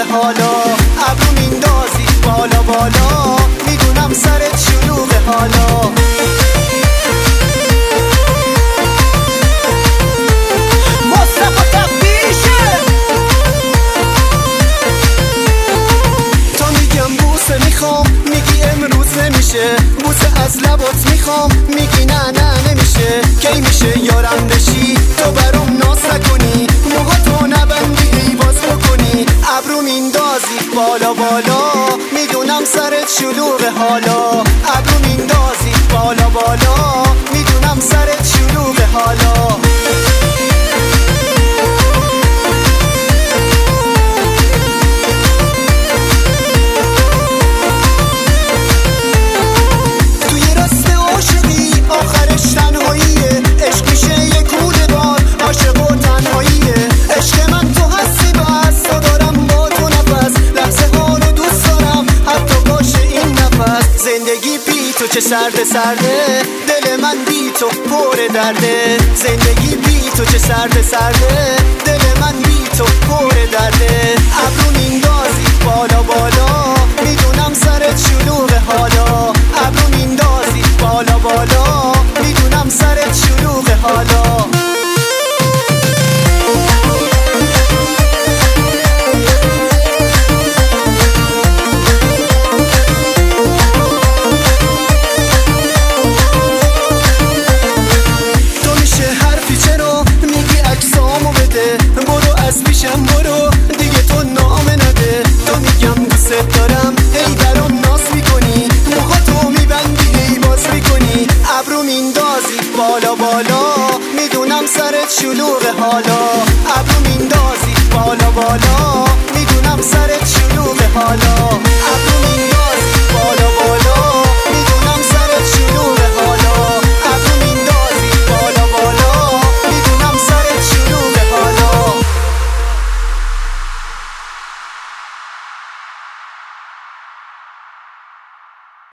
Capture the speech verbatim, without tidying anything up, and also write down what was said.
حالا ابرو میندازی بالا بالا میدونم سرت شلوغه حالا مصطفی تفتیشه تا میگم بوسه میخوام میگی امروز نمیشه بوسه از لبات میخوام میگی نه نه نمیشه کی میشه یارم بشی تو برام ناز نکنی موهاتو نبندی باز بکنی ابرو میندازی بالا بالا میدونم سرت شلوغه حالا ابرو میندازی بالا بالا میدونم سرت شلوغه حالا توی رسم عاشقی آخرش تنهاییه عشق میشه یه کوله دار عاشق و تنهاییه عشق من تو هستی بس تا دارم با تو نفس لحظه ها رو دوست دارم حتی باشه این نفس زندگی بی تو چه سرده سرده دل من بی تو پر درده زندگی بی تو چه سرده سرده دل من بی تو پر درده ابرو میندازی بالا بالا میدونم سرت شلوغه حالا ابرو میندازی بالا بالا میدونم سرت شلوغه حالا پیشم برو دیگه تو نامه نده تو میگم دوست دارم هی برام ناز میکنی موهاتو میبندی هی باز میکنی ابرو میندازی بالا بالا میدونم سرت شلوغه حالا ابرو میندازی بالا بالا میدونم سرت شلوغه حالا